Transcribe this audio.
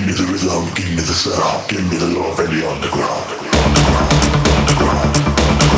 me the rhythm, give me the sound, give me the love and the underground, underground, underground, underground.